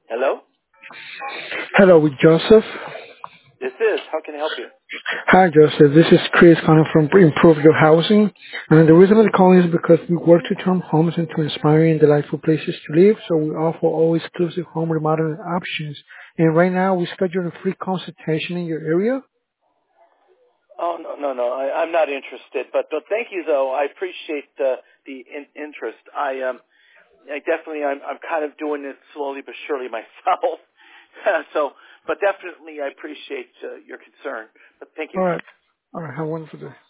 Hello? Hello, with Joseph. This is. How can I help you? Hi, Joseph. This is Chris calling from Improve Your Housing. And the reason I'm calling is because we work to turn homes into inspiring, delightful places to live. So we offer all exclusive home remodeling options. And right now, we schedule a free consultation in your area. Oh, no. I'm not interested. But thank you, though. I appreciate the interest. I definitely, I'm kind of doing it slowly but surely myself. But definitely I appreciate your concern. But thank you. All right. All right. Have a wonderful day.